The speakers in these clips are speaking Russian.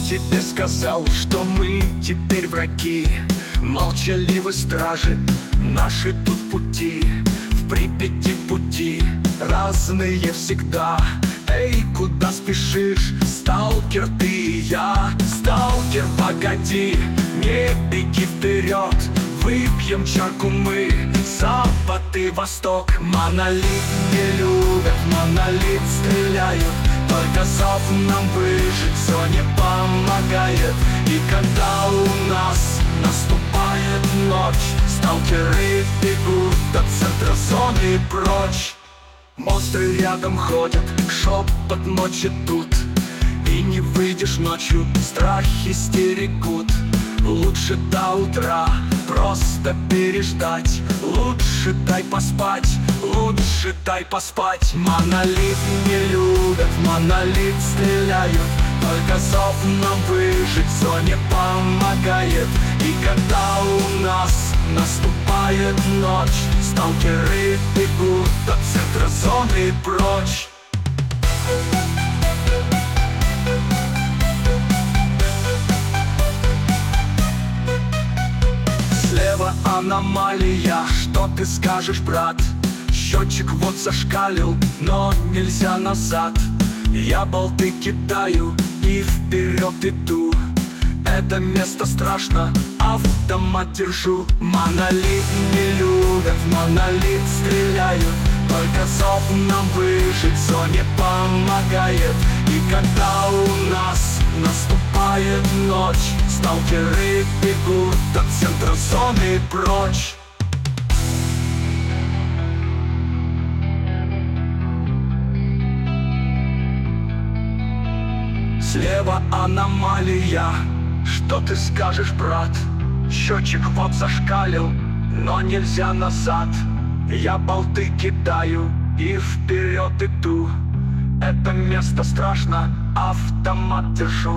тебе сказал, что мы теперь враги? Молчаливы стражи, наши тут пути. В Припяти пути разные всегда. Эй, куда спешишь, сталкер ты и я? Сталкер, погоди, не беги вперед. Выпьем чарку мы, запад и восток. Монолит не любят, монолит стреляют. Только зов нам выжить все не помогает. И когда у нас наступает ночь, сталкеры бегут от центра зоны прочь. Монстры рядом ходят, шепот ночи тут. И не выйдешь ночью, страхи стерегут. Лучше до утра просто переждать. Лучше дай поспать, лучше дай поспать. Монолит не любят, монолит стреляют. Только зов нам выжить все не помогает. И когда у нас наступает ночь, сталкеры бегут от центра зоны прочь. Слева аномалия, что ты скажешь, брат? Счетчик вот зашкалил, но нельзя назад. Я болты кидаю и вперед иду. Это место страшно, автомат держу. Монолит не любят, монолит стреляют. Только зов нам выжить все не помогает. И когда у нас наступает ночь, сталкеры бегут от центра зоны прочь. Слева аномалия, что ты скажешь, брат? Счетчик вот зашкалил, но нельзя назад. Я болты кидаю и вперед иду. Это место страшно, автомат держу.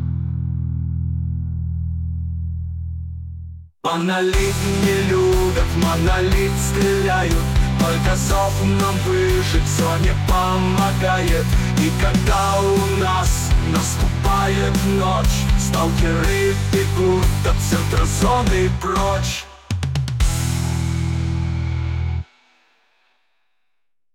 Монолит не любят, монолит стреляют. Только зов нам выжить все не помогает. И когда у нас наступает ночь, сталкеры бегут от центра зоны прочь.